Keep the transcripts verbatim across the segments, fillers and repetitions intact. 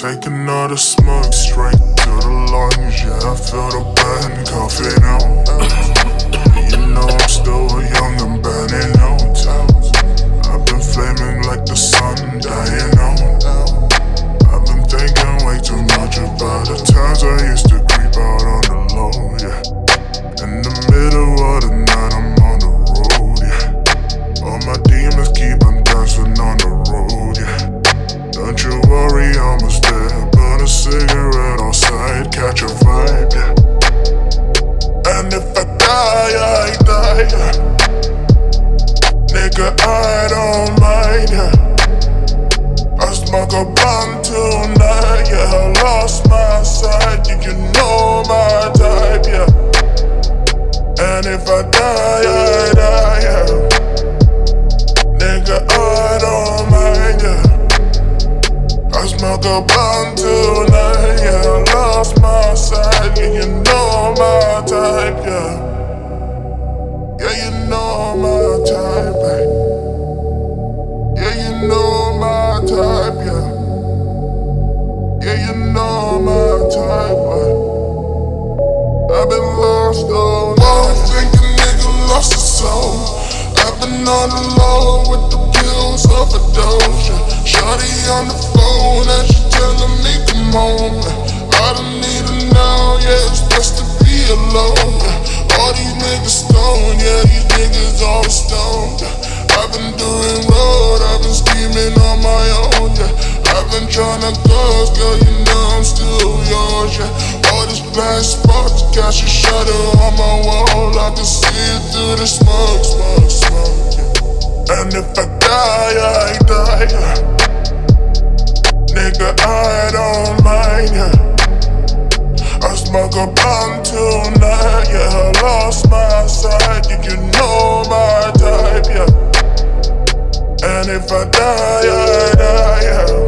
Taking all the smoke straight to the lungs. Yeah, I feel the burn coughing out. You know I'm still young and burning out. I've been flaming like the sun, dying out. I've been thinking way too much about the times I used to creep out on the low, yeah. In the middle of the night, I'm on the road, yeah. All my demons keep on dancing on the road, yeah. Don't you worry, almost there. Burn a cigarette outside, catch a vibe, yeah. And if I die, I die, yeah. Nigga, I don't mind, yeah. I smoke a blunt tonight, yeah. I lost my sight, yeah. You know my type, yeah. And if I die, I die, yeah. Nigga, I don't mind, yeah. I smoke a blunt tonight, yeah. I lost my sight, yeah. You know my type, yeah. Yeah, you know my type, babe. Yeah, you know my type, yeah. Yeah, you know my type, babe. I've been lost all night. Whoa, think a nigga lost his soul. I've been on the low with the pills overdose, yeah. Shawty on the phone and she telling me come home, yeah. I don't need her now, yeah. It's best to be alone, yeah. All these niggas stoned, yeah. These niggas all stoned, yeah. I've been doing road, I've been scheming on my own, yeah. I've been tryna close, girl, you know I'm still yours, yeah. All these blind spots, catch a shadow on my wall. I can see it through the smoke, smoke, smoke, yeah. And if I die, I die, yeah. Nigga, I don't mind, yeah. I smoke a blunt tonight, yeah. I lost my sight, yeah. You know my type, yeah. And if I die, I die, yeah.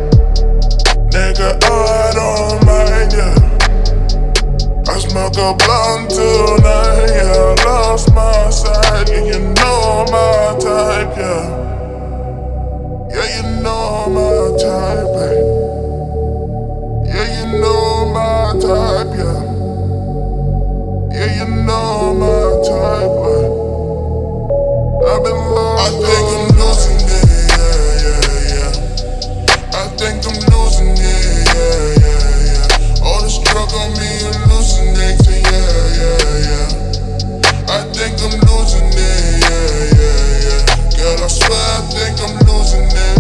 Nigga, I don't mind, yeah. I smoke a blunt tonight, yeah. I lost my sight, yeah. You know my type, yeah. Yeah, you know my type, babe. Yeah, you know my type, yeah. Yeah, you know my type, babe. I've been lost. I think I'm losing it, yeah, yeah, yeah. I think I'm losing it, yeah, yeah, yeah. All this drug on me hallucinating, yeah, yeah, yeah. I think I'm losing it, yeah, yeah, yeah. Girl, I swear I think I'm losing it.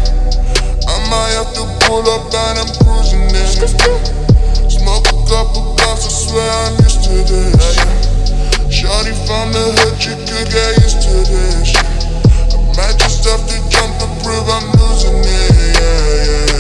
I might have to pull up and I'm cruising it. Smoke a couple blunts, I swear I'm used to this. Shawty from the hood, you could get used to this. I might just have to jump to prove I'm losing it, yeah, yeah.